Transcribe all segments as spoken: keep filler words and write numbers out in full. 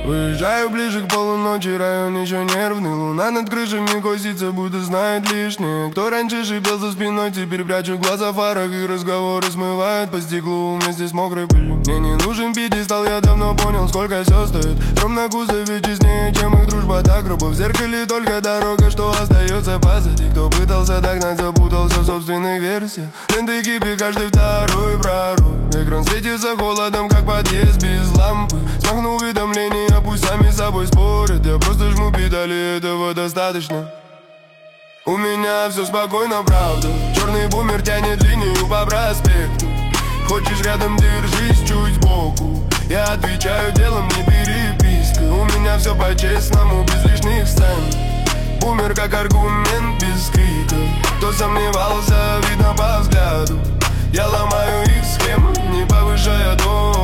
Выезжаю ближе к полуночи, район еще нервный. Луна над крышами косится, будто знает лишнее. Кто раньше шипел за спиной, теперь прячу глаза в фарах. И разговоры смывают по стеклу вместе с мокрой пылью. Мне не нужен пьедестал, я давно понял, сколько все стоит. Тром на кузове честнее, чем их дружба, так грубо. В зеркале только дорога, что остается позади. Кто пытался догнать, запутался в собственных версиях. Ленты кипи, каждый второй пророк. Экран светится холодом, как подъезд без лампы. Смахну уведомления, пусть сами с собой спорят. Я просто жму педали, этого достаточно. У меня все спокойно, правда. Черный бумер тянет линию по проспекту. Хочешь рядом, держись чуть сбоку. Я отвечаю делом, не переписка. У меня все по-честному, без лишних сцен. Бумер как аргумент, без крика. Кто сомневался, видно по взгляду. Я ломаю их схемы, не повышая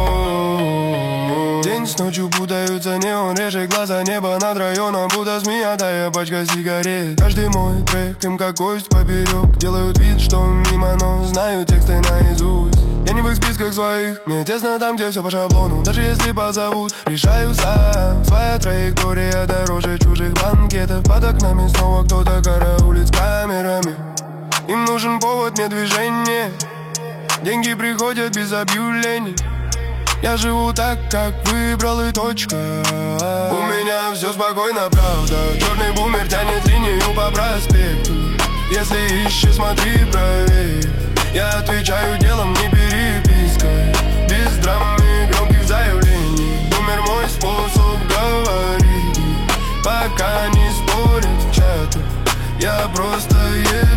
тон. День с ночью путаются, неон режет глаза. Небо над районом, будто смятая пачка сигарет. Каждый мой трек им как кость поперек. Делают вид, что мимо, но знаю тексты наизусть. Я не в их списках своих, мне тесно там, где все по шаблону. Даже если позовут, решаю сам. Своя траектория дороже чужих банкетов. Под окнами снова кто-то караулит с камерами. Им нужен повод, не движение. Деньги приходят без объявлений. Я живу так, как выбрал, и точка. У меня все спокойно, правда. Черный бумер тянет линию по проспекту. Если ищешь, смотри, проверь. Я отвечаю делом, не перепиской. Без драм и громких заявлений. Бумер мой способ говорить. Пока не спорят в чатах, я просто еду.